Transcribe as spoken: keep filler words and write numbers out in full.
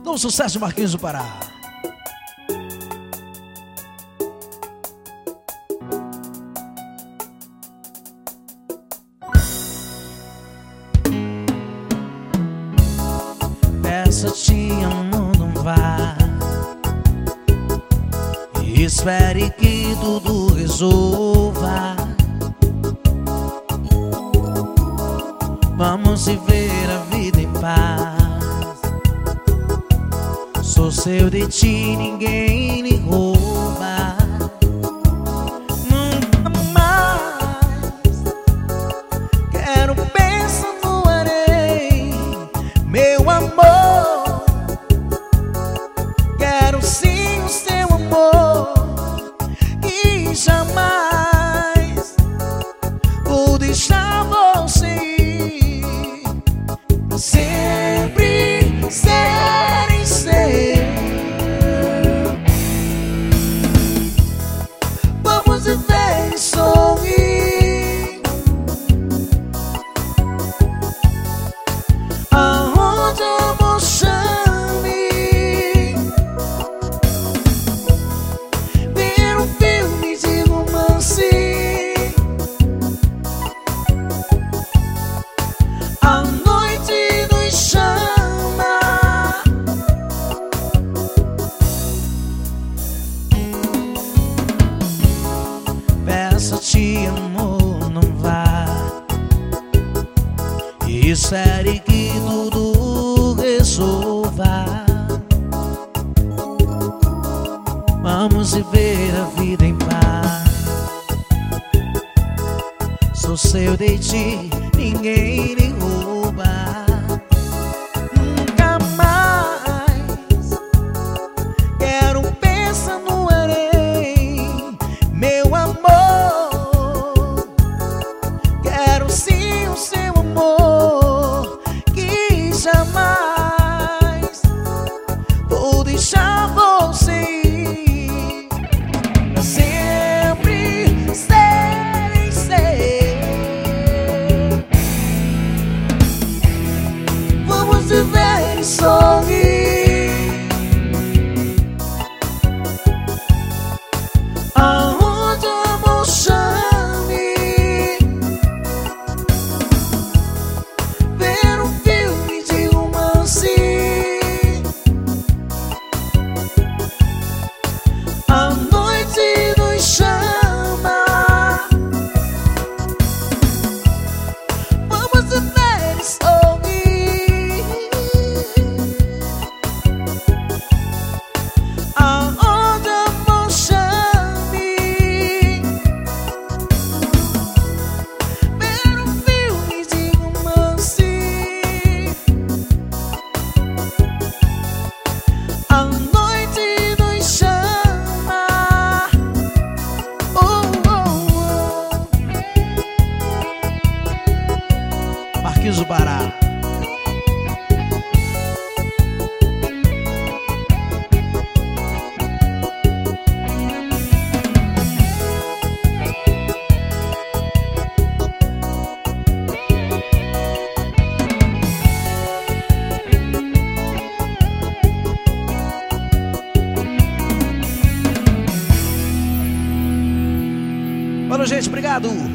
Novo sucesso, Marquinhos do Pará. Peça te amo, não vá. E espere que tudo resolva. Vamos viver a vida em paz. Sou seu, de ti ninguém me rouba. Nunca mais quero pensar no harém, meu amor. Quero sim o seu amor e jamais vou deixar você ir. Sempre serei seu. Vamos viver e sorrir. Aonde amor chame, ver um filme de romance. A noite nos chama. Peço-te, amor, não vá. E espere que tudo resolva. Vamos viver a vida em paz. Sou seu, de ti ninguém me rouba. Nunca mais quero pensar no harém, meu amor. Quero sim o seu amor que jamais vou deixar você ir. Pra sempre serei seu. Vamos viver e sorrir. Aonde amor chame, ver um filme de romance. A noite nos chama. Vamos viver e sorrir. Aonde amor chame, ver um filme de romance. A noite nos chama. Oh, oh, oh. Marquinhos do Pará. Valeu, gente, obrigado.